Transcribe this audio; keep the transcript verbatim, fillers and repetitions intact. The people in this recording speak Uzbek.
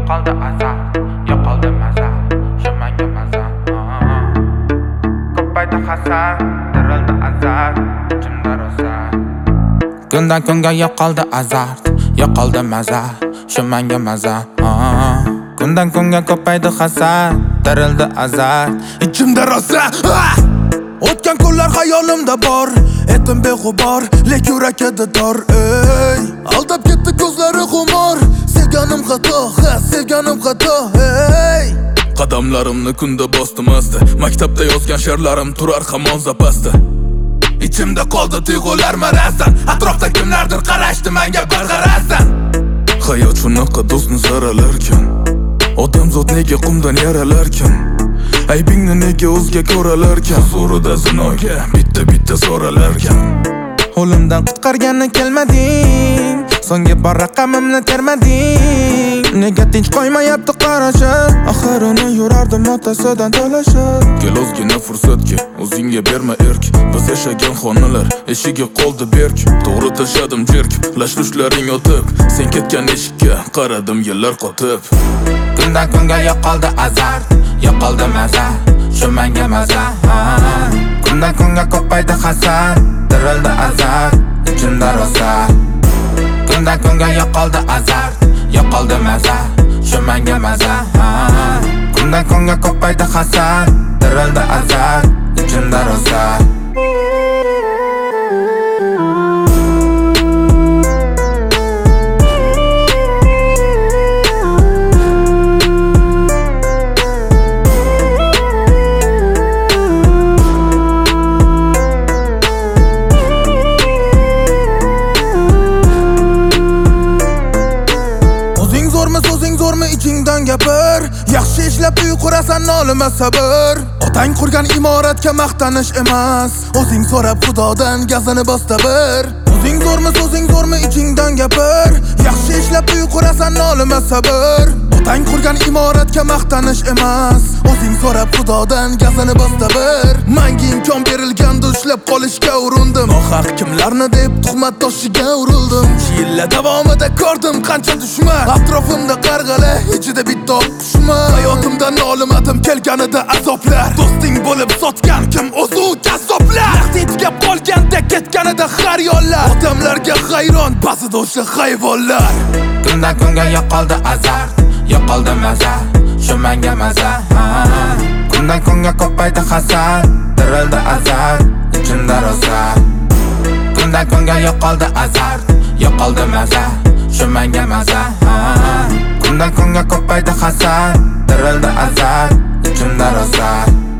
yo'qoldi azar, yo'qoldi maza, shu menga maza. Ko'paydi hasad, tirildi azar, ichimda rosa. Kundan kunga yo'qoldi azar, yo'qoldi maza, shu menga maza. Kundan kunga ko'paydi hasad, tirildi azar, ichimda rosa. O'tgan kunlar hayolimda bor, etim beg'ubor, lek yurakda dor. Ey, aldab ketdi ko'zlari xumor, sevganim xato, ha, sevganim xato. Ey, qadamlarimni kunda bosdim asta, maktabda yozgan she'rlarim turar hamon zapasda. Ichimda qoldi tuyg'ular marazdan, atrofda kimlardir qarashdi menga bir qarasdan. Hayot shunaqa do'stni saralarkan, odamzod nega qumdan yaralarkan, aybingni nega o'zga ko'ralarkan, huzurida zinoga bitta-bitta so'ralarkan. O'limdan qutqargani kelmading, so'nggi bor raqamimni termading. Nega tinch qo'ymayapti qarashi, oxirini yurardim otasidan talashib. Kel ozgina fursatga, o'zingga berma erk. Biz yashagan xonalar eshigi qoldi berk. To'g'ri tashadim jerk, lash-lushlaring o'tib, sen ketgan eshikka qaradim yillar qotib. Kundan kunga yo'qoldi azar, yo'qoldi maza, shu menga maza. Kundan kunga ko'paydi hasad, tirildi azar, ichimda rosa. Kundan kunga yo'qoldi azar, yo'qoldi maza, shu menga maza. Kundan kunga ko'paydi hasad, tirildi azar, ichimda rosa. Ichingdan gapir, yaxshi ishlab uy qurasan, nolima sabr. Otang qurgan imoratga maqtanish emas, o'zing so'rab xudodan gazini bos tabir. O'zing zo'rmi, so'zing zo'rmi, ichingdan gapir, yaxshi ishlab uy qurasan, nolima sabr. Otang qurgan imoratga maqtanish emas, o'zing so'rab xudodan gazini bos tabir. Menga imkon berilganda ushlab qolishga urindim, nohaq kimlarni deb tuhmat toshiga urildim. Yillar davomida ko'rdim qancha dushman, atrofimda qarg'ala, ichida bitta qushman. Hayotimdan nolimadim kelganida azoblar, do'sting bo'lib sotgan kim o'zi u kazzoblar. Tahdidga qolganda ketganida har yo'llar, odamlarga hayron ba'zida o'sha hayvonlar. Kundan kunga yo'qoldi azar, yo'qoldi maza, shu menga maza. Kundan kunga ko'paydi hasad, tirildi azar, ichimda rosa. Kundan kunga yo'qoldi azar, yo'qoldi maza, shu menga maza. Kundan kunga ko'paydi hasad, tirildi azar, ichimda rosa.